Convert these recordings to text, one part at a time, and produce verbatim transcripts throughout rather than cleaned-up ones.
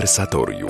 Konwersatorium.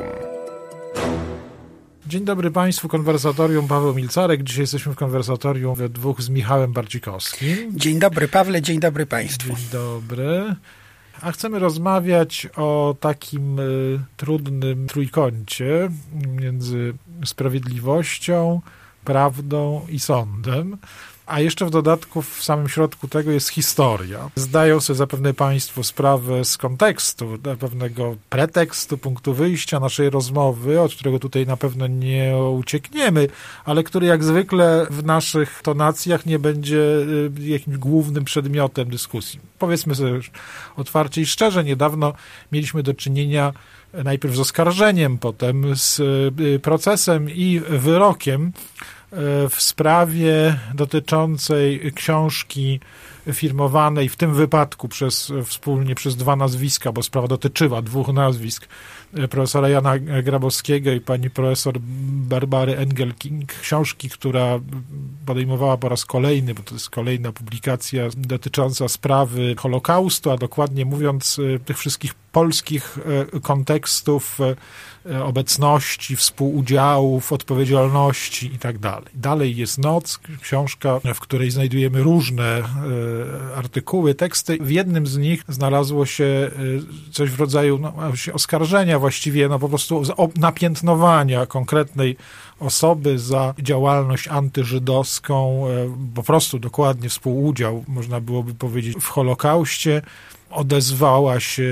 Dzień dobry Państwu, Konwersatorium, Paweł Milcarek. Dzisiaj jesteśmy w Konwersatorium we dwóch z Michałem Bardzikowskim. Dzień dobry Pawle, dzień dobry Państwu. Dzień dobry. A chcemy rozmawiać o takim y, trudnym trójkącie między sprawiedliwością, prawdą i sądem. A jeszcze w dodatku w samym środku tego jest historia. Zdają sobie zapewne Państwo sprawę z kontekstu, pewnego pretekstu, punktu wyjścia naszej rozmowy, od którego tutaj na pewno nie uciekniemy, ale który jak zwykle w naszych tonacjach nie będzie jakimś głównym przedmiotem dyskusji. Powiedzmy sobie otwarcie i szczerze, niedawno mieliśmy do czynienia najpierw z oskarżeniem, potem z procesem i wyrokiem w sprawie dotyczącej książki firmowanej w tym wypadku przez, wspólnie przez dwa nazwiska, bo sprawa dotyczyła dwóch nazwisk, profesora Jana Grabowskiego i pani profesor Barbary Engelking. Książki, która podejmowała po raz kolejny, bo to jest kolejna publikacja dotycząca sprawy Holokaustu, a dokładnie mówiąc tych wszystkich polskich kontekstów obecności, współudziałów, odpowiedzialności i tak dalej. Dalej jest Noc, książka, w której znajdujemy różne artykuły, teksty. W jednym z nich znalazło się coś w rodzaju no, oskarżenia właściwie, no po prostu napiętnowania konkretnej osoby za działalność antyżydowską, po prostu dokładnie współudział, można byłoby powiedzieć, w Holokauście. Odezwała się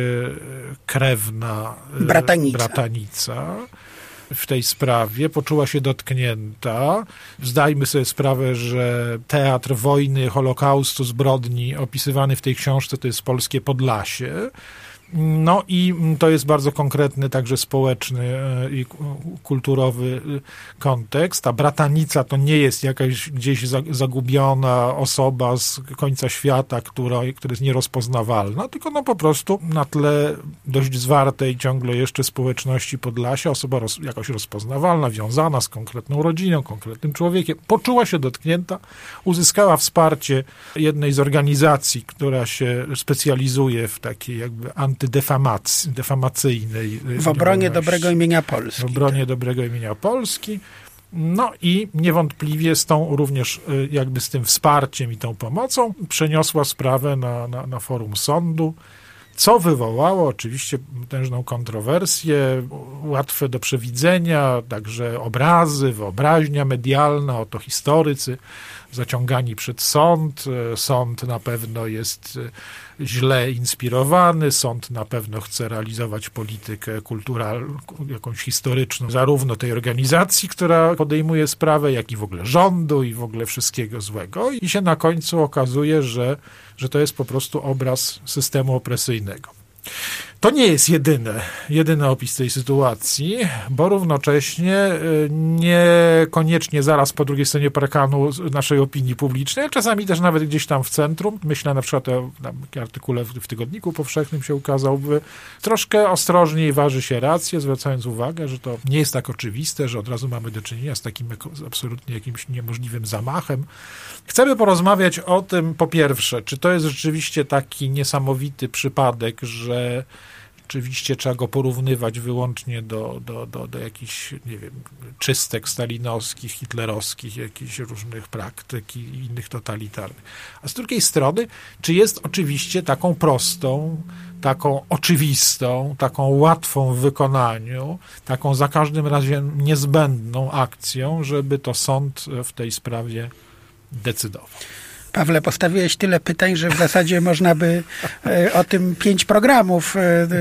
krewna bratanica. bratanica w tej sprawie, poczuła się dotknięta. Zdajmy sobie sprawę, że teatr wojny, Holokaustu, zbrodni opisywany w tej książce to jest polskie Podlasie. No i to jest bardzo konkretny, także społeczny i kulturowy kontekst. Ta bratanica to nie jest jakaś gdzieś zagubiona osoba z końca świata, która, która jest nierozpoznawalna, tylko no po prostu na tle dość zwartej ciągle jeszcze społeczności Podlasia, osoba roz, jakoś rozpoznawalna, wiązana z konkretną rodziną, konkretnym człowiekiem, poczuła się dotknięta, uzyskała wsparcie jednej z organizacji, która się specjalizuje w takiej jakby anty Defamacji, defamacyjnej. W obronie dobrego imienia Polski. W obronie tak. dobrego imienia Polski. No i niewątpliwie z tą również jakby z tym wsparciem i tą pomocą przeniosła sprawę na, na, na forum sądu, co wywołało oczywiście potężną kontrowersję, łatwe do przewidzenia, także obrazy, wyobraźnia medialna, oto historycy zaciągani przed sąd. Sąd na pewno jest źle inspirowany, sąd na pewno chce realizować politykę kulturalną, jakąś historyczną, zarówno tej organizacji, która podejmuje sprawę, jak i w ogóle rządu i w ogóle wszystkiego złego. I się na końcu okazuje, że, że to jest po prostu obraz systemu opresyjnego. To nie jest jedyny, jedyny opis tej sytuacji, bo równocześnie niekoniecznie zaraz po drugiej stronie parkanu naszej opinii publicznej, a czasami też nawet gdzieś tam w centrum, myślę na przykład o artykule w Tygodniku Powszechnym się ukazał, troszkę ostrożniej waży się rację, zwracając uwagę, że to nie jest tak oczywiste, że od razu mamy do czynienia z takim absolutnie jakimś niemożliwym zamachem. Chcemy porozmawiać o tym, po pierwsze, czy to jest rzeczywiście taki niesamowity przypadek, że oczywiście trzeba go porównywać wyłącznie do, do, do, do jakichś, nie wiem, czystek stalinowskich, hitlerowskich, jakichś różnych praktyk i innych totalitarnych. A z drugiej strony, czy jest oczywiście taką prostą, taką oczywistą, taką łatwą w wykonaniu, taką za każdym razem niezbędną akcją, żeby to sąd w tej sprawie decydował. Pawle, postawiłeś tyle pytań, że w zasadzie można by o tym pięć programów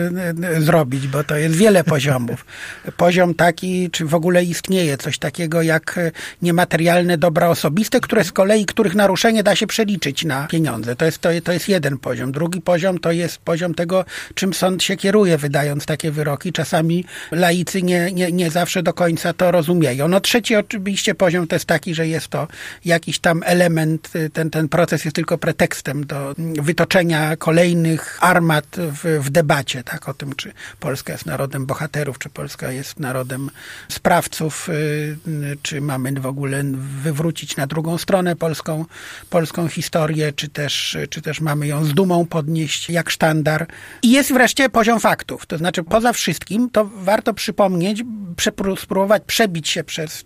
zrobić, bo to jest wiele poziomów. Poziom taki, czy w ogóle istnieje coś takiego jak niematerialne dobra osobiste, które z kolei, których naruszenie da się przeliczyć na pieniądze. To jest, to, to jest jeden poziom. Drugi poziom to jest poziom tego, czym sąd się kieruje, wydając takie wyroki. Czasami laicy nie, nie, nie zawsze do końca to rozumieją. No trzeci oczywiście poziom to jest taki, że jest to jakiś tam element, ten, ten ten proces jest tylko pretekstem do wytoczenia kolejnych armat w, w debacie, tak, o tym, czy Polska jest narodem bohaterów, czy Polska jest narodem sprawców, czy mamy w ogóle wywrócić na drugą stronę polską, polską historię, czy też, czy też mamy ją z dumą podnieść jak sztandar. I jest wreszcie poziom faktów. To znaczy poza wszystkim to warto przypomnieć, spróbować przebić się przez,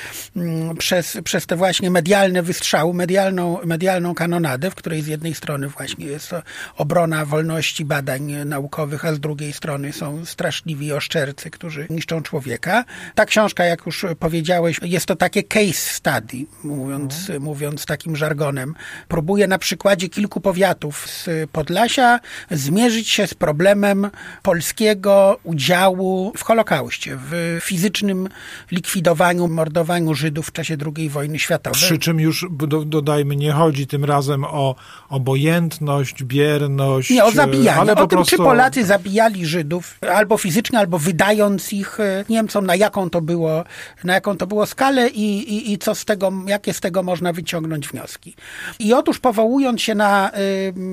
przez, przez te właśnie medialne wystrzały, medialną, medialną kanonadę, w której z jednej strony właśnie jest to obrona wolności badań naukowych, a z drugiej strony są straszliwi oszczercy, którzy niszczą człowieka. Ta książka, jak już powiedziałeś, jest to takie case study, mówiąc, mhm. mówiąc takim żargonem. Próbuje na przykładzie kilku powiatów z Podlasia zmierzyć się z problemem polskiego udziału w Holokauście, w fizycznym likwidowaniu, mordowaniu Żydów w czasie drugiej wojny światowej. Przy czym już, do, dodajmy, nie chodzi tym razem o obojętność, bierność. Nie, o zabijanie. Ale o po tym, prostu... czy Polacy zabijali Żydów albo fizycznie, albo wydając ich Niemcom, na jaką to było, na jaką to było skalę i, i, i co z tego, jakie z tego można wyciągnąć wnioski. I otóż powołując się na y,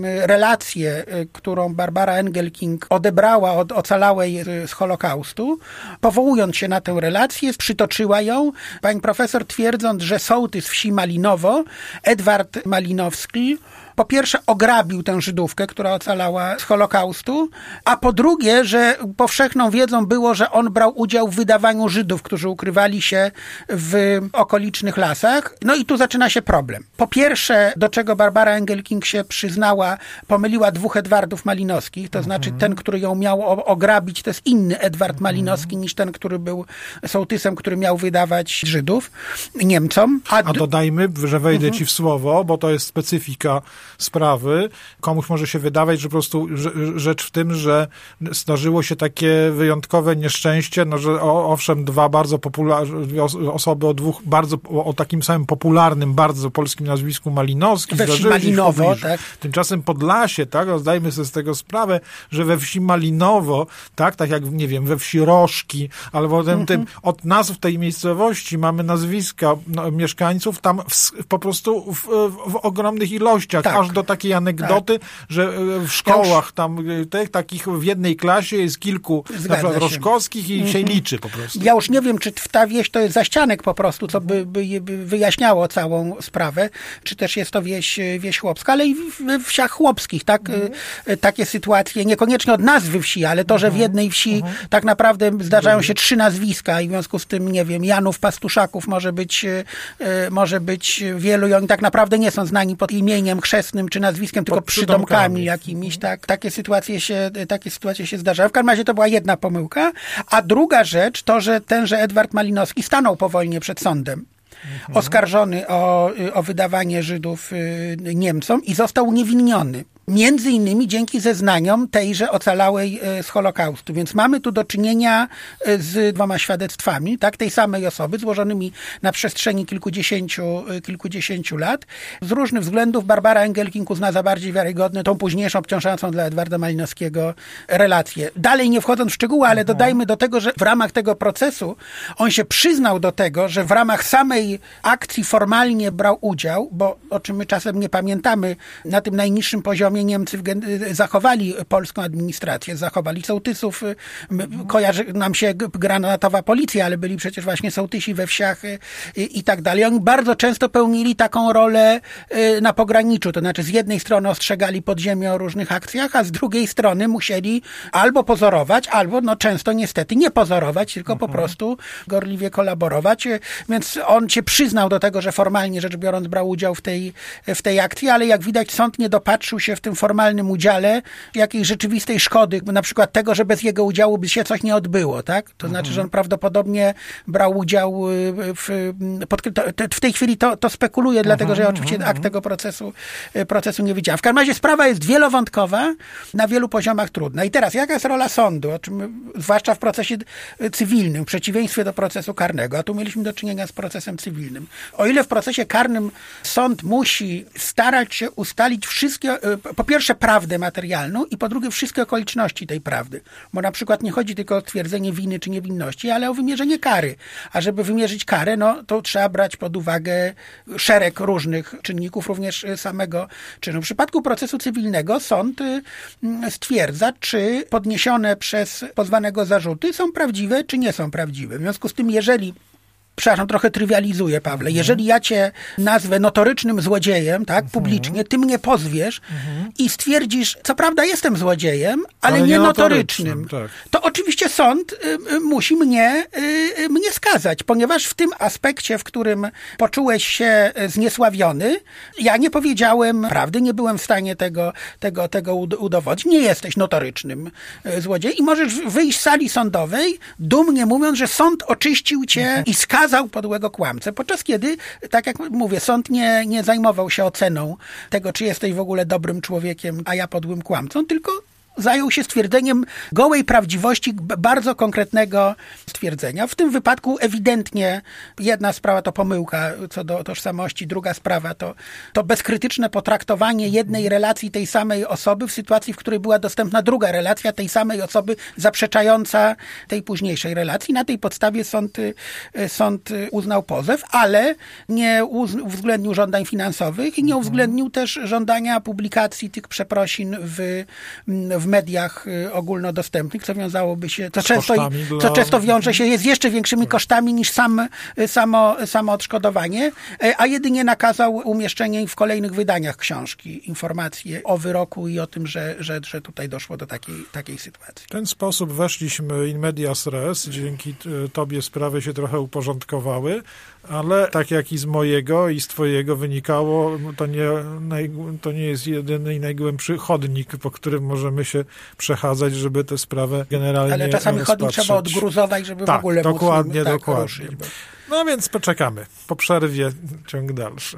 relację, y, którą Barbara Engelking odebrała od ocalałej y, z Holokaustu, powołując się na tę relację, przytoczyła ją, pani profesor twierdząc, że sołtys wsi Malinowo, Edward Malinowski, po pierwsze ograbił tę Żydówkę, która ocalała z Holokaustu, a po drugie, że powszechną wiedzą było, że on brał udział w wydawaniu Żydów, którzy ukrywali się w okolicznych lasach. No i tu zaczyna się problem. Po pierwsze, do czego Barbara Engelking się przyznała, pomyliła dwóch Edwardów Malinowskich, to mhm. znaczy ten, który ją miał ograbić, to jest inny Edward mhm. Malinowski niż ten, który był sołtysem, który miał wydawać Żydów Niemcom. A, a dodajmy, że wejdę mhm. ci w słowo, bo to jest specyfika sprawy. Komuś może się wydawać, że po prostu rzecz w tym, że zdarzyło się takie wyjątkowe nieszczęście, no, że owszem, dwa bardzo popularne osoby o dwóch bardzo, o takim samym popularnym, bardzo polskim nazwisku Malinowski we wsi Malinowo, tak? Tymczasem Podlasie, tak, zdajmy sobie z tego sprawę, że we wsi Malinowo, tak, tak jak, nie wiem, we wsi Rożki, albo tym, mm-hmm. tym, od nazw tej miejscowości mamy nazwiska no, mieszkańców tam w, po prostu w, w, w ogromnych ilościach, tak. aż do takiej anegdoty, tak. że w szkołach tam tych takich w jednej klasie jest kilku na przykład rożkowskich i mm-hmm. się liczy po prostu. Ja już nie wiem, czy ta wieś to jest zaścianek po prostu, co by, by, by wyjaśniało całą sprawę, czy też jest to wieś, wieś chłopska, ale i we wsiach chłopskich, tak? Mm-hmm. Takie sytuacje, niekoniecznie od nazwy wsi, ale to, że w jednej wsi mm-hmm. tak naprawdę zdarzają się trzy nazwiska i w związku z tym, nie wiem, Janów, Pastuszaków może być, może być wielu i oni tak naprawdę nie są znani pod imieniem chrzestnym czy nazwiskiem, tylko przydomkami, przydomkami jakimiś, tak. Takie sytuacje się, takie sytuacje się zdarzają. W każdym razie to była jedna pomyłka. A druga rzecz to, że tenże Edward Malinowski stanął po wojnie przed sądem. Mhm. Oskarżony o, o wydawanie Żydów Niemcom i został uniewinniony. Między innymi dzięki zeznaniom tejże ocalałej z Holokaustu. Więc mamy tu do czynienia z dwoma świadectwami, tak, tej samej osoby, złożonymi na przestrzeni kilkudziesięciu, kilkudziesięciu lat. Z różnych względów Barbara Engelking uzna za bardziej wiarygodne tą późniejszą, obciążającą dla Edwarda Malinowskiego relację. Dalej nie wchodząc w szczegóły, ale dodajmy do tego, że w ramach tego procesu on się przyznał do tego, że w ramach samej akcji formalnie brał udział, bo o czym my czasem nie pamiętamy, na tym najniższym poziomie Niemcy zachowali polską administrację, zachowali sołtysów, kojarzy nam się granatowa policja, ale byli przecież właśnie sołtysi we wsiach i, i tak dalej. Oni bardzo często pełnili taką rolę na pograniczu, to znaczy z jednej strony ostrzegali podziemie o różnych akcjach, a z drugiej strony musieli albo pozorować, albo no często niestety nie pozorować, tylko mhm. po prostu gorliwie kolaborować, więc on się przyznał do tego, że formalnie rzecz biorąc brał udział w tej, w tej akcji, ale jak widać sąd nie dopatrzył się w tym formalnym udziale jakiejś rzeczywistej szkody, na przykład tego, że bez jego udziału by się coś nie odbyło, tak? To znaczy, że on prawdopodobnie brał udział w, pod, to, w tej chwili to, to spekuluje, dlatego, że ja oczywiście akt tego procesu, procesu nie widziałem. W każdym razie sprawa jest wielowątkowa, na wielu poziomach trudna. I teraz, jaka jest rola sądu, o czym, zwłaszcza w procesie cywilnym, w przeciwieństwie do procesu karnego, a tu mieliśmy do czynienia z procesem cywilnym. O ile w procesie karnym sąd musi starać się ustalić wszystkie po pierwsze prawdę materialną i po drugie wszystkie okoliczności tej prawdy. Bo na przykład nie chodzi tylko o stwierdzenie winy czy niewinności, ale o wymierzenie kary. A żeby wymierzyć karę, no to trzeba brać pod uwagę szereg różnych czynników, również samego czynu. W przypadku procesu cywilnego sąd stwierdza, czy podniesione przez pozwanego zarzuty są prawdziwe, czy nie są prawdziwe. W związku z tym, jeżeli Przepraszam, trochę trywializuję, Pawle. Mhm. Jeżeli ja cię nazwę notorycznym złodziejem, tak, mhm. publicznie, ty mnie pozwiesz mhm. i stwierdzisz, co prawda jestem złodziejem, ale, ale nie, nie notorycznym, notorycznym tak. to oczywiście sąd y, y, musi mnie, y, mnie skazać, ponieważ w tym aspekcie, w którym poczułeś się zniesławiony, ja nie powiedziałem prawdy, nie byłem w stanie tego, tego, tego udowodnić. Nie jesteś notorycznym y, złodziejem i możesz wyjść z sali sądowej, dumnie mówiąc, że sąd oczyścił cię mhm. i skazał podłego kłamcę, podczas kiedy, tak jak mówię, sąd nie, nie zajmował się oceną tego, czy jesteś w ogóle dobrym człowiekiem, a ja podłym kłamcą, tylko zajął się stwierdzeniem gołej prawdziwości bardzo konkretnego stwierdzenia. W tym wypadku ewidentnie jedna sprawa to pomyłka co do tożsamości, druga sprawa to, to bezkrytyczne potraktowanie jednej relacji tej samej osoby w sytuacji, w której była dostępna druga relacja tej samej osoby zaprzeczająca tej późniejszej relacji. Na tej podstawie sąd, sąd uznał pozew, ale nie uwzględnił żądań finansowych i nie uwzględnił też żądania publikacji tych przeprosin w, w mediach ogólnodostępnych, co wiązałoby się, co często, dla... co często wiąże się z jeszcze większymi kosztami niż sam, samo, samo odszkodowanie, a jedynie nakazał umieszczenie w kolejnych wydaniach książki, informacje o wyroku i o tym, że, że, że tutaj doszło do takiej, takiej sytuacji. W ten sposób weszliśmy in medias res, dzięki tobie sprawy się trochę uporządkowały, ale tak jak i z mojego i z twojego wynikało, to nie, to nie jest jedyny i najgłębszy chodnik, po którym możemy się przechadzać, żeby tę sprawę generalnie Ale czasami rozpatrzeć. chodnik trzeba odgruzować, żeby tak, w ogóle dokładnie, móc tak, dokładnie. ruszyć. Bo... No więc poczekamy. Po przerwie ciąg dalszy.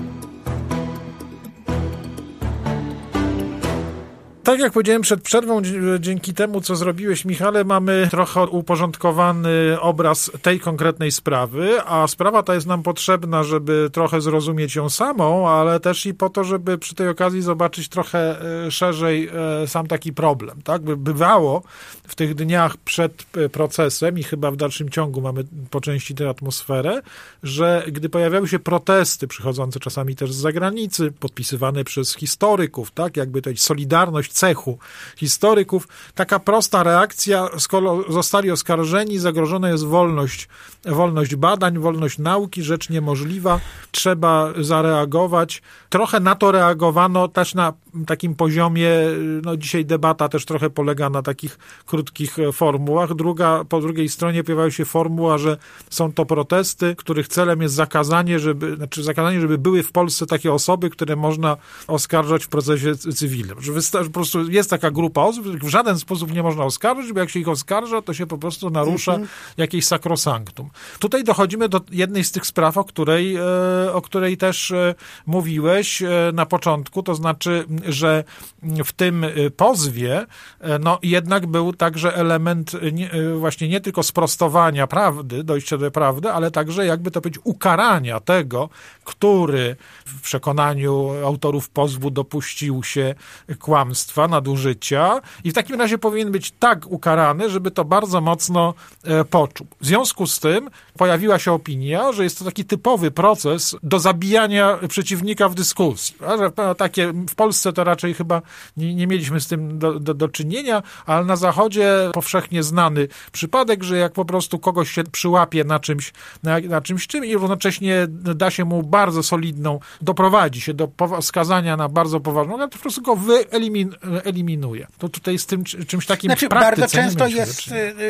Tak jak powiedziałem przed przerwą, dzięki temu, co zrobiłeś, Michale, mamy trochę uporządkowany obraz tej konkretnej sprawy, a sprawa ta jest nam potrzebna, żeby trochę zrozumieć ją samą, ale też i po to, żeby przy tej okazji zobaczyć trochę szerzej sam taki problem. Tak? Bywało w tych dniach przed procesem i chyba w dalszym ciągu mamy po części tę atmosferę, że gdy pojawiały się protesty przychodzące czasami też z zagranicy, podpisywane przez historyków, tak, jakby to solidarność cechu historyków, taka prosta reakcja, skoro zostali oskarżeni, zagrożona jest wolność, wolność badań, wolność nauki, rzecz niemożliwa, trzeba zareagować. Trochę na to reagowano też na takim poziomie, no dzisiaj debata też trochę polega na takich krótkich formułach. Druga, po drugiej stronie pojawiła się formuła, że są to protesty, których celem jest zakazanie, żeby, znaczy zakazanie, żeby były w Polsce takie osoby, które można oskarżać w procesie cywilnym. Że po prostu jest taka grupa osób, których w żaden sposób nie można oskarżyć, bo jak się ich oskarża, to się po prostu narusza mm-hmm. jakieś sakrosanktum. Tutaj dochodzimy do jednej z tych spraw, o której, o której też mówiłeś na początku, to znaczy, że w tym pozwie no jednak był także element nie, właśnie nie tylko sprostowania prawdy, dojścia do prawdy, ale także jakby to powiedzieć ukarania tego, który w przekonaniu autorów pozwu dopuścił się kłamstwa, nadużycia i w takim razie powinien być tak ukarany, żeby to bardzo mocno e, poczuł. W związku z tym pojawiła się opinia, że jest to taki typowy proces do zabijania przeciwnika w dyskusji. A, że, no, takie, w Polsce to raczej chyba nie, nie mieliśmy z tym do, do, do czynienia, ale na Zachodzie powszechnie znany przypadek, że jak po prostu kogoś się przyłapie na czymś, na, na czymś czym i równocześnie da się mu bardzo solidną, doprowadzi się do skazania na bardzo poważną, ale po prostu go wyelimin, eliminuje. To tutaj z tym czymś takim znaczy, w praktyce bardzo często jest,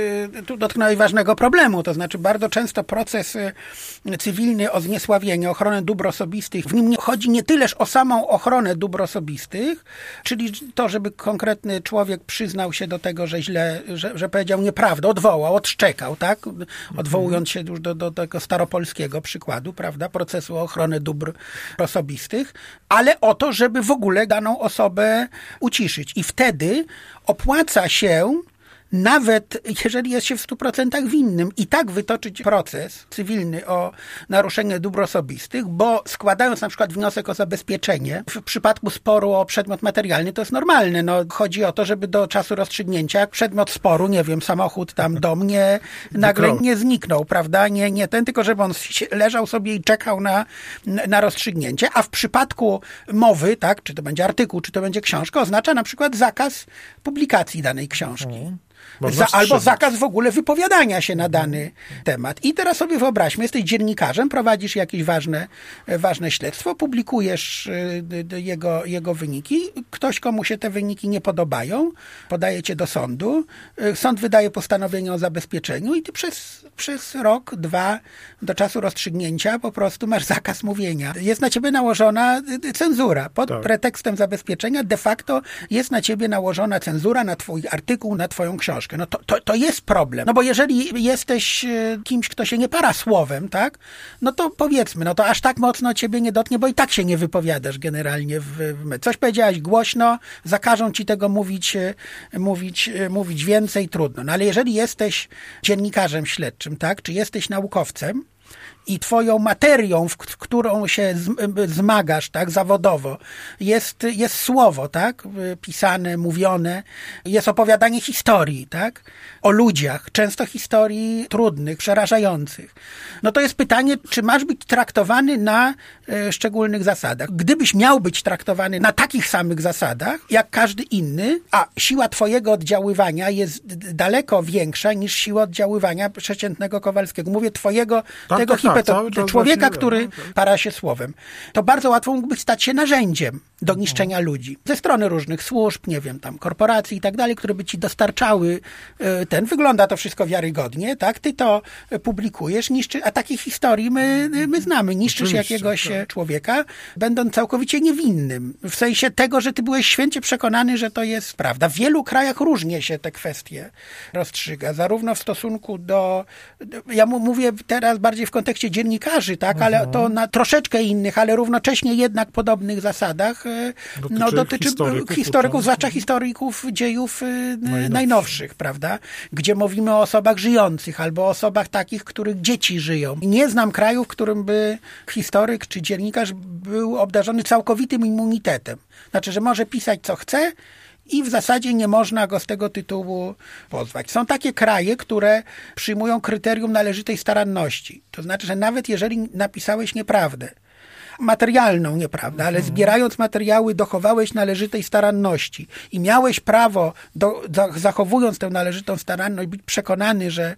tu dotknąłeś ważnego problemu, to znaczy bardzo często proces cywilny o zniesławienie, ochronę dóbr osobistych, w nim nie chodzi nie tyleż o samą ochronę dóbr osobistych, czyli to, żeby konkretny człowiek przyznał się do tego, że źle, że, że powiedział nieprawdę, odwołał, odszczekał, tak? Odwołując się już do, do tego staropolskiego przykładu, prawda? Procesu o ochronę dóbr osobistych, ale o to, żeby w ogóle daną osobę uciszyć. I wtedy opłaca się nawet jeżeli jest się w stu procentach winnym, i tak wytoczyć proces cywilny o naruszenie dóbr osobistych, bo składając na przykład wniosek o zabezpieczenie, w przypadku sporu o przedmiot materialny to jest normalne. No, chodzi o to, żeby do czasu rozstrzygnięcia przedmiot sporu, nie wiem, samochód, tam dom, nie, nagle nie zniknął, prawda? Nie, nie ten, tylko żeby on leżał sobie i czekał na, na rozstrzygnięcie, a w przypadku mowy, tak, czy to będzie artykuł, czy to będzie książka, oznacza na przykład zakaz publikacji danej książki. Mhm. Za, albo zakaz w ogóle wypowiadania się na dany mhm. temat. I teraz sobie wyobraźmy, jesteś dziennikarzem, prowadzisz jakieś ważne, ważne śledztwo, publikujesz jego, jego wyniki, ktoś, komu się te wyniki nie podobają, podaje cię do sądu, sąd wydaje postanowienie o zabezpieczeniu i ty przez, przez rok, dwa do czasu rozstrzygnięcia po prostu masz zakaz mówienia. Jest na ciebie nałożona cenzura. Pod tak. pretekstem zabezpieczenia de facto jest na ciebie nałożona cenzura na twój artykuł, na twoją książkę. No to, to, to jest problem. No bo jeżeli jesteś kimś, kto się nie para słowem, tak, no to powiedzmy, no to aż tak mocno ciebie nie dotknie, bo i tak się nie wypowiadasz generalnie. W, w coś powiedziałaś głośno, zakażą ci tego mówić, mówić, mówić więcej, trudno. No ale jeżeli jesteś dziennikarzem śledczym, tak, czy jesteś naukowcem, i twoją materią, w którą się zmagasz, tak, zawodowo, jest, jest słowo, tak, pisane, mówione, jest opowiadanie historii, tak, o ludziach, często historii trudnych, przerażających. No to jest pytanie, czy masz być traktowany na e, szczególnych zasadach. Gdybyś miał być traktowany na takich samych zasadach, jak każdy inny, a siła twojego oddziaływania jest daleko większa niż siła oddziaływania przeciętnego Kowalskiego. Mówię twojego, tak, tego tak, tak. To, to człowieka, który para się słowem, to bardzo łatwo mógłby stać się narzędziem do niszczenia ludzi. Ze strony różnych służb, nie wiem, tam korporacji i tak dalej, które by ci dostarczały ten. Wygląda to wszystko wiarygodnie, tak? Ty to publikujesz, niszczy, a takich historii my, my znamy. Niszczysz Oczywiście, jakiegoś tak. człowieka, będąc całkowicie niewinnym. W sensie tego, że ty byłeś święcie przekonany, że to jest prawda. W wielu krajach różnie się te kwestie rozstrzyga. Zarówno w stosunku do, ja mówię teraz bardziej w kontekście dziennikarzy, tak, ale mhm. to na troszeczkę innych, ale równocześnie jednak podobnych zasadach dotyczy no, dotyczy historyków, historyków zwłaszcza historyków dziejów najnowszych. najnowszych, prawda, gdzie mówimy o osobach żyjących albo o osobach takich, których dzieci żyją. Nie znam kraju, w którym by historyk czy dziennikarz był obdarzony całkowitym immunitetem. Znaczy, że może pisać co chce, i w zasadzie nie można go z tego tytułu pozwać. Są takie kraje, które przyjmują kryterium należytej staranności. To znaczy, że nawet jeżeli napisałeś nieprawdę, materialną nieprawdę, ale zbierając materiały dochowałeś należytej staranności i miałeś prawo, do, do, zachowując tę należytą staranność, być przekonany, że,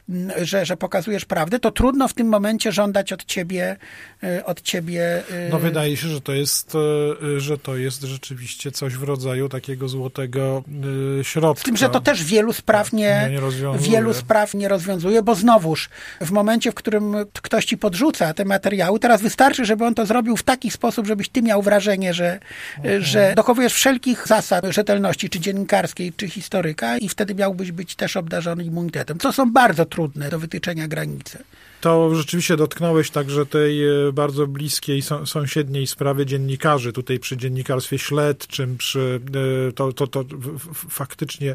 że, że pokazujesz prawdę, to trudno w tym momencie żądać od ciebie od ciebie... No wydaje się, że to jest, że to jest rzeczywiście coś w rodzaju takiego złotego środka. Z tym, że to też wielu spraw nie, nie, nie wielu spraw nie rozwiązuje, bo znowuż w momencie, w którym ktoś ci podrzuca te materiały, teraz wystarczy, żeby on to zrobił w taki sposób, żebyś ty miał wrażenie, że, mhm. że dochowujesz wszelkich zasad rzetelności, czy dziennikarskiej, czy historyka i wtedy miałbyś być też obdarzony immunitetem. To są bardzo trudne do wytyczenia granice. To rzeczywiście dotknąłeś także tej bardzo bliskiej, sąsiedniej sprawy dziennikarzy. Tutaj przy dziennikarstwie śledczym, przy to, to, to faktycznie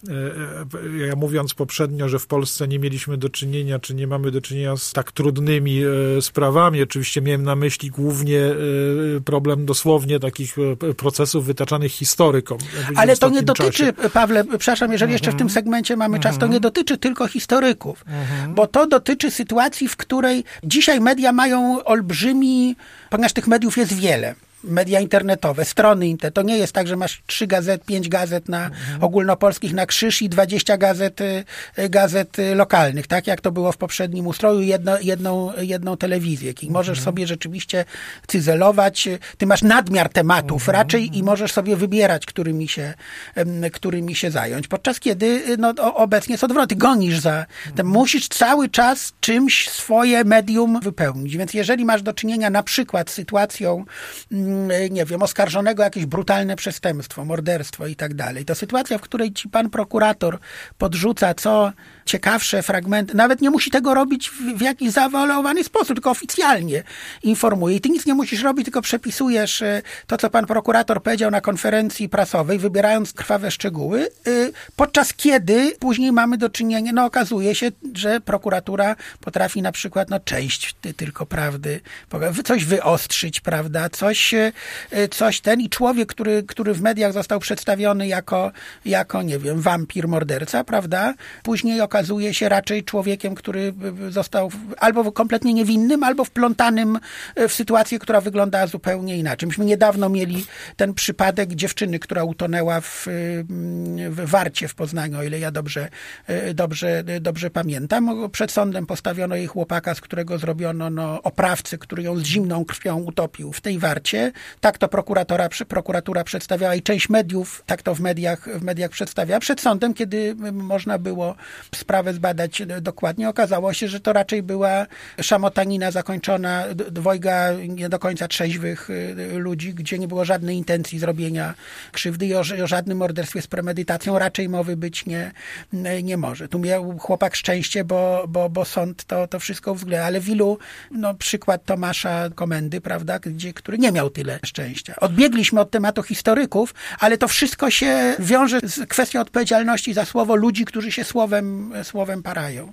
ja mówiąc poprzednio, że w Polsce nie mieliśmy do czynienia, czy nie mamy do czynienia z tak trudnymi sprawami. Oczywiście miałem na myśli głównie problem dosłownie takich procesów wytaczanych historykom. Ale to nie dotyczy, czasie. Pawle, przepraszam, jeżeli jeszcze w tym segmencie mamy czas, to nie dotyczy tylko historyków, bo to dotyczy sytuacji, w której dzisiaj media mają olbrzymi, ponieważ tych mediów jest wiele. Media internetowe, strony internetowe. To nie jest tak, że masz trzy gazet, pięć gazet na mhm. ogólnopolskich na krzyż i dwadzieścia gazet, gazet lokalnych, tak jak to było w poprzednim ustroju, jedno, jedną, jedną telewizję. I możesz mhm. sobie rzeczywiście cyzelować. Ty masz nadmiar tematów mhm. raczej i możesz sobie wybierać, którymi się, którymi się zająć. Podczas kiedy no, obecnie jest odwrotnie. Gonisz za tym. Musisz cały czas czymś swoje medium wypełnić. Więc jeżeli masz do czynienia na przykład z sytuacją nie wiem, oskarżonego o jakieś brutalne przestępstwo, morderstwo i tak dalej. To sytuacja, w której ci pan prokurator podrzuca co ciekawsze fragmenty, nawet nie musi tego robić w, w jakiś zawalowany sposób, tylko oficjalnie informuje. I ty nic nie musisz robić, tylko przepisujesz to, co pan prokurator powiedział na konferencji prasowej, wybierając krwawe szczegóły, podczas kiedy później mamy do czynienia, no okazuje się, że prokuratura potrafi na przykład, no część tylko prawdy, coś wyostrzyć, prawda, coś, coś ten i człowiek, który, który w mediach został przedstawiony jako, jako, nie wiem, wampir, morderca, prawda, później okazuje się raczej człowiekiem, który został albo kompletnie niewinnym, albo wplątanym w sytuację, która wyglądała zupełnie inaczej. Myśmy niedawno mieli ten przypadek dziewczyny, która utonęła w, w Warcie w Poznaniu, o ile ja dobrze, dobrze, dobrze pamiętam. Przed sądem postawiono jej chłopaka, z którego zrobiono no, oprawcę, który ją z zimną krwią utopił w tej Warcie. Tak to prokuratora, prokuratura przedstawiała i część mediów tak to w mediach, w mediach przedstawiała. Przed sądem, kiedy można było sprawę zbadać dokładnie, okazało się, że to raczej była szamotanina zakończona dwojga nie do końca trzeźwych ludzi, gdzie nie było żadnej intencji zrobienia krzywdy i o, o żadnym morderstwie z premedytacją raczej mowy być nie, nie może. Tu miał chłopak szczęście, bo, bo, bo sąd to, to wszystko uwzględnia, ale w ilu, no przykład Tomasza Komendy, prawda, gdzie, który nie miał tyle szczęścia. Odbiegliśmy od tematu historyków, ale to wszystko się wiąże z kwestią odpowiedzialności za słowo ludzi, którzy się słowem, słowem parają.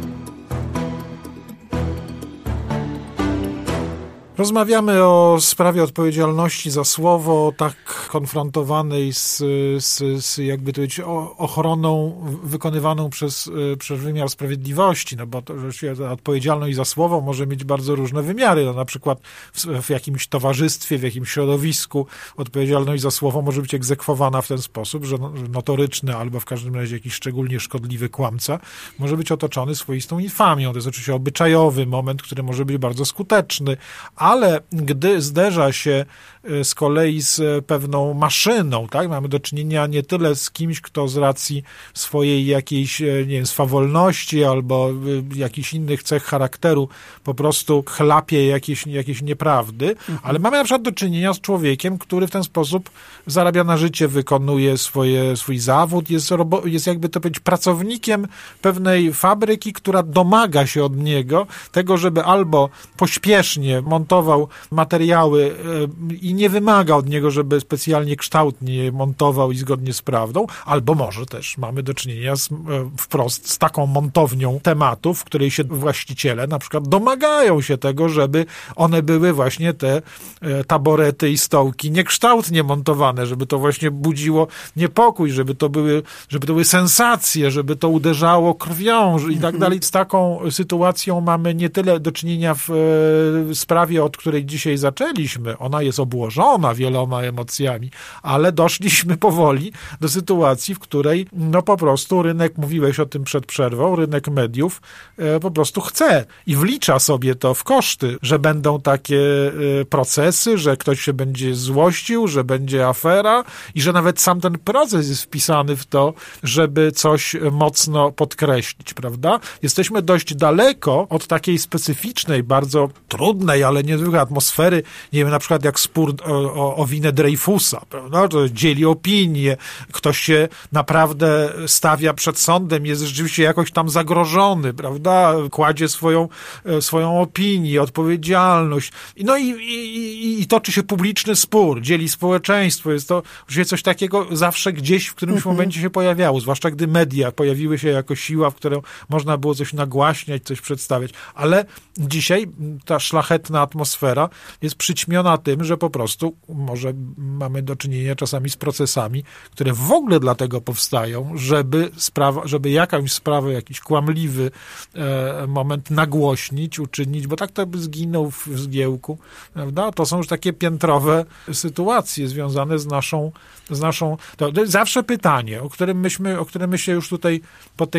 Rozmawiamy o sprawie odpowiedzialności za słowo, tak konfrontowanej z, z, z jakby to powiedzieć, ochroną wykonywaną przez, przez wymiar sprawiedliwości, no bo to, że ta odpowiedzialność za słowo może mieć bardzo różne wymiary. No, na przykład w, w jakimś towarzystwie, w jakimś środowisku odpowiedzialność za słowo może być egzekwowana w ten sposób, że notoryczny albo w każdym razie jakiś szczególnie szkodliwy kłamca może być otoczony swoistą infamią. To jest oczywiście obyczajowy moment, który może być bardzo skuteczny, ale gdy zderza się z kolei z pewną maszyną, tak, mamy do czynienia nie tyle z kimś, kto z racji swojej jakiejś, nie wiem, swawolności albo jakichś innych cech charakteru po prostu chlapie jakieś, jakieś nieprawdy, mhm. ale mamy na przykład do czynienia z człowiekiem, który w ten sposób zarabia na życie, wykonuje swoje, swój zawód, jest, robo, jest jakby to powiedzieć pracownikiem pewnej fabryki, która domaga się od niego tego, żeby albo pośpiesznie montował materiały i nie wymaga od niego, żeby specjalnie kształtnie je montował i zgodnie z prawdą, albo może też mamy do czynienia z, wprost z taką montownią tematów, w której się właściciele na przykład domagają się tego, żeby one były właśnie te taborety i stołki niekształtnie montowane, żeby to właśnie budziło niepokój, żeby to były, żeby to były sensacje, żeby to uderzało krwią i tak dalej. Z taką sytuacją mamy nie tyle do czynienia w sprawie, od której dzisiaj zaczęliśmy. Ona jest obłożona wieloma emocjami, ale doszliśmy powoli do sytuacji, w której no po prostu rynek, mówiłeś o tym przed przerwą, rynek mediów e, po prostu chce i wlicza sobie to w koszty, że będą takie e, procesy, że ktoś się będzie złościł, że będzie afera i że nawet sam ten proces jest wpisany w to, żeby coś mocno podkreślić, prawda? Jesteśmy dość daleko od takiej specyficznej, bardzo trudnej, ale niezwykłej atmosfery, nie wiem, na przykład jak spór o, o, o winę Dreyfusa, prawda? To dzieli opinię, ktoś się naprawdę stawia przed sądem, jest rzeczywiście jakoś tam zagrożony, prawda? Kładzie swoją, swoją opinię, odpowiedzialność. No i, i, i toczy się publiczny spór, dzieli społeczeństwo. Jest to oczywiście coś takiego zawsze gdzieś w którymś mhm. momencie się pojawiało, zwłaszcza gdy media pojawiły się jako siła, w którą można było coś nagłaśniać, coś przedstawiać. Ale dzisiaj ta szlachetna atmosfera jest przyćmiona tym, że po prostu może mamy do czynienia czasami z procesami, które w ogóle dlatego powstają, żeby sprawa, żeby jakąś sprawę, jakiś kłamliwy e, moment nagłośnić, uczynić, bo tak to by zginął w zgiełku, prawda? To są już takie piętrowe sytuacje związane z naszą, z naszą to, to jest zawsze pytanie, o którym myśmy, o którym my się już tutaj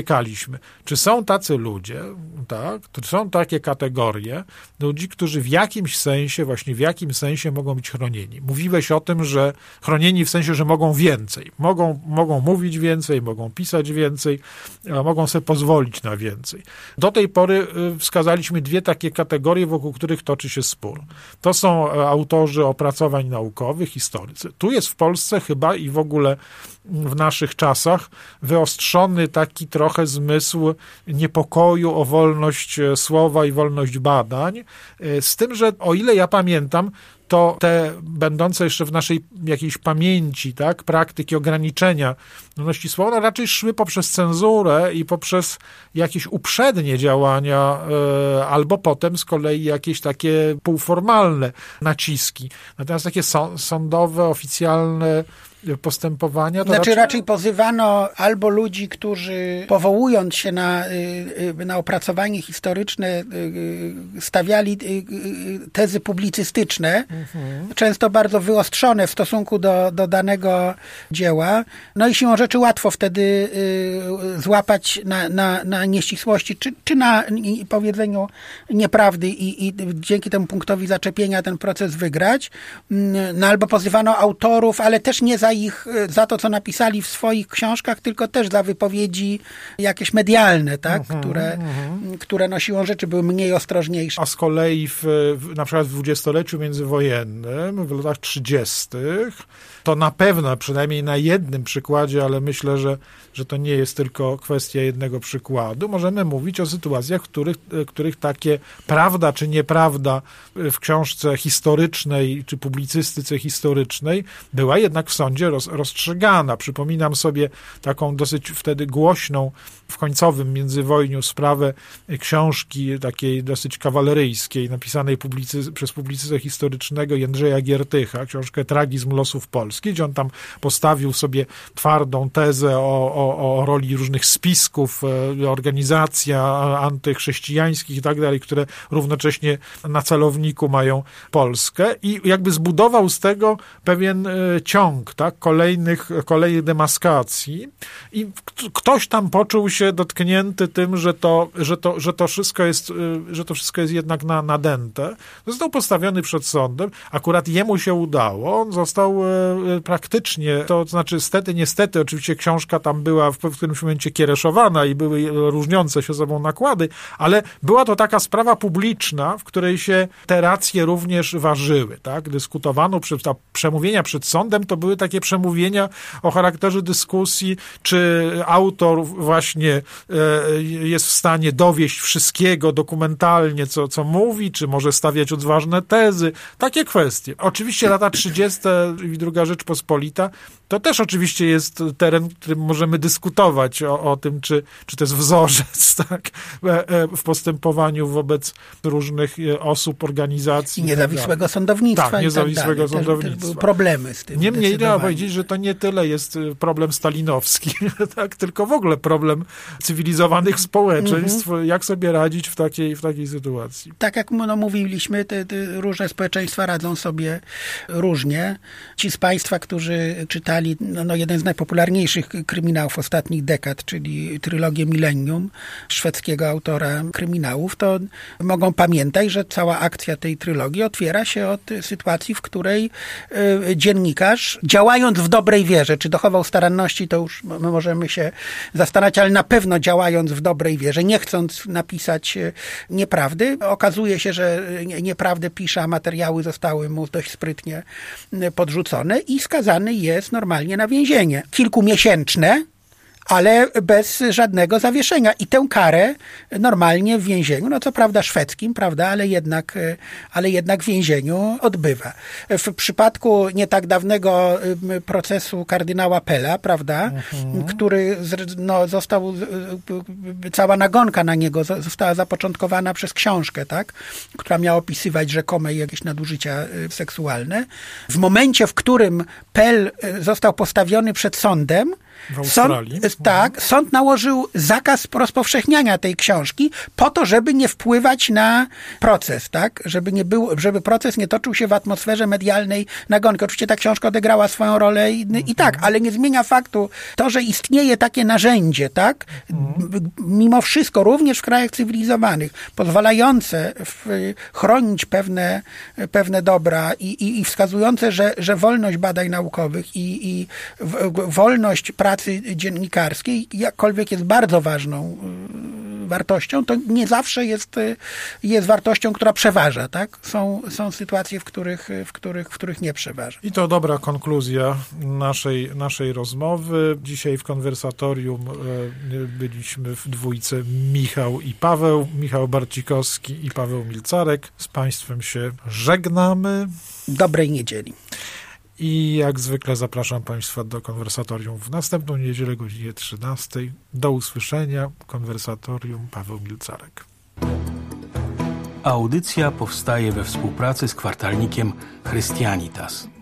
potykaliśmy. Czy są tacy ludzie, tak? Czy są takie kategorie ludzi, którzy w jakiś jakimś sensie, właśnie w jakim sensie mogą być chronieni. Mówiłeś o tym, że chronieni w sensie, że mogą więcej. Mogą, mogą mówić więcej, mogą pisać więcej, a mogą sobie pozwolić na więcej. Do tej pory wskazaliśmy dwie takie kategorie, wokół których toczy się spór. To są autorzy opracowań naukowych, historycy. Tu jest w Polsce chyba i w ogóle w naszych czasach wyostrzony taki trochę zmysł niepokoju o wolność słowa i wolność badań, z tym, że o ile ja pamiętam, to te będące jeszcze w naszej jakiejś pamięci, tak, praktyki ograniczenia wolności słowa raczej szły poprzez cenzurę i poprzez jakieś uprzednie działania, e, albo potem z kolei jakieś takie półformalne naciski. Natomiast takie so, sądowe, oficjalne postępowania. To znaczy raczej... raczej pozywano albo ludzi, którzy powołując się na, na opracowanie historyczne stawiali tezy publicystyczne, mhm. często bardzo wyostrzone w stosunku do, do danego dzieła. No i siłą rzeczy łatwo wtedy złapać na, na, na nieścisłości, czy, czy na powiedzeniu nieprawdy i, i dzięki temu punktowi zaczepienia ten proces wygrać. No albo pozywano autorów, ale też nie za ich, za to, co napisali w swoich książkach, tylko też za wypowiedzi jakieś medialne, tak? Uh-huh, które, uh-huh. które no siłą rzeczy były mniej ostrożniejsze. A z kolei w, w, na przykład w dwudziestoleciu międzywojennym, w latach trzydziestych, to na pewno, przynajmniej na jednym przykładzie, ale myślę, że, że to nie jest tylko kwestia jednego przykładu, możemy mówić o sytuacjach, w których, których takie prawda czy nieprawda w książce historycznej czy publicystyce historycznej była jednak w sądzie roz, rozstrzygana. Przypominam sobie taką dosyć wtedy głośną w końcowym międzywojniu sprawę książki takiej dosyć kawaleryjskiej, napisanej publicy, przez publicystę historycznego Jędrzeja Giertycha, książkę Tragizm losów Polski, gdzie on tam postawił sobie twardą tezę o, o, o roli różnych spisków, organizacji antychrześcijańskich i tak dalej, które równocześnie na celowniku mają Polskę i jakby zbudował z tego pewien ciąg, tak, kolejnych, kolejnych demaskacji i ktoś tam poczuł się dotknięty tym, że to, że to, że to wszystko jest, że to wszystko jest jednak na, nadęte. Został postawiony przed sądem, akurat jemu się udało, on został praktycznie, to znaczy stety, niestety, oczywiście książka tam była w, w którymś momencie kiereszowana i były różniące się sobą nakłady, ale była to taka sprawa publiczna, w której się te racje również ważyły, tak? Dyskutowano, przy, ta przemówienia przed sądem to były takie przemówienia o charakterze dyskusji, czy autor właśnie e, jest w stanie dowieść wszystkiego dokumentalnie, co, co mówi, czy może stawiać odważne tezy, takie kwestie. Oczywiście lata trzydzieste i druga Rzeczpospolita, to też oczywiście jest teren, w którym możemy dyskutować o, o tym, czy, czy to jest wzorzec, tak, w postępowaniu wobec różnych osób, organizacji. I niezawisłego sądownictwa. Tak, niezawisłego tak sądownictwa. Też, też były problemy z tym. Niemniej trzeba powiedzieć, że to nie tyle jest problem stalinowski, tak, tylko w ogóle problem cywilizowanych społeczeństw, mm-hmm. jak sobie radzić w takiej, w takiej sytuacji. Tak jak no, mówiliśmy, te, te różne społeczeństwa radzą sobie różnie. Ci z Państwa, którzy czytali no, no, jeden z najpopularniejszych kryminałów ostatnich dekad, czyli trylogię Millennium szwedzkiego autora kryminałów, to mogą pamiętać, że cała akcja tej trylogii otwiera się od sytuacji, w której y, dziennikarz, działając w dobrej wierze, czy dochował staranności, to już my możemy się zastanawiać, ale na pewno działając w dobrej wierze, nie chcąc napisać nieprawdy, okazuje się, że nieprawdę pisze, a materiały zostały mu dość sprytnie podrzucone i skazany jest normalnie na więzienie. Kilkumiesięczne, ale bez żadnego zawieszenia. I tę karę normalnie w więzieniu, no co prawda szwedzkim, prawda, ale jednak, ale jednak w więzieniu odbywa. W przypadku nie tak dawnego procesu kardynała Pella, prawda, mhm. który no, został, cała nagonka na niego została zapoczątkowana przez książkę, tak, która miała opisywać rzekome jakieś nadużycia seksualne. W momencie, w którym Pell został postawiony przed sądem, W Australii. Sąd, tak, sąd nałożył zakaz rozpowszechniania tej książki po to, żeby nie wpływać na proces, tak? Żeby nie było, żeby proces nie toczył się w atmosferze medialnej nagonki. Oczywiście ta książka odegrała swoją rolę i, i tak, ale nie zmienia faktu to, że istnieje takie narzędzie, tak? Mimo wszystko, również w krajach cywilizowanych, pozwalające w, chronić pewne, pewne dobra i, i, i wskazujące, że, że wolność badań naukowych i, i w, w, wolność pracy dziennikarskiej, jakkolwiek jest bardzo ważną wartością, to nie zawsze jest, jest wartością, która przeważa, tak? Są, są sytuacje, w których, w, których, w których nie przeważa. I to dobra konkluzja naszej, naszej rozmowy. Dzisiaj w konwersatorium byliśmy w dwójce Michał i Paweł, Michał Barcikowski i Paweł Milcarek. Z Państwem się żegnamy. Dobrej niedzieli. I jak zwykle zapraszam Państwa do konwersatorium w następną niedzielę o godzinie trzynastej. Do usłyszenia. Konwersatorium Paweł Milcarek. Audycja powstaje we współpracy z kwartalnikiem Christianitas.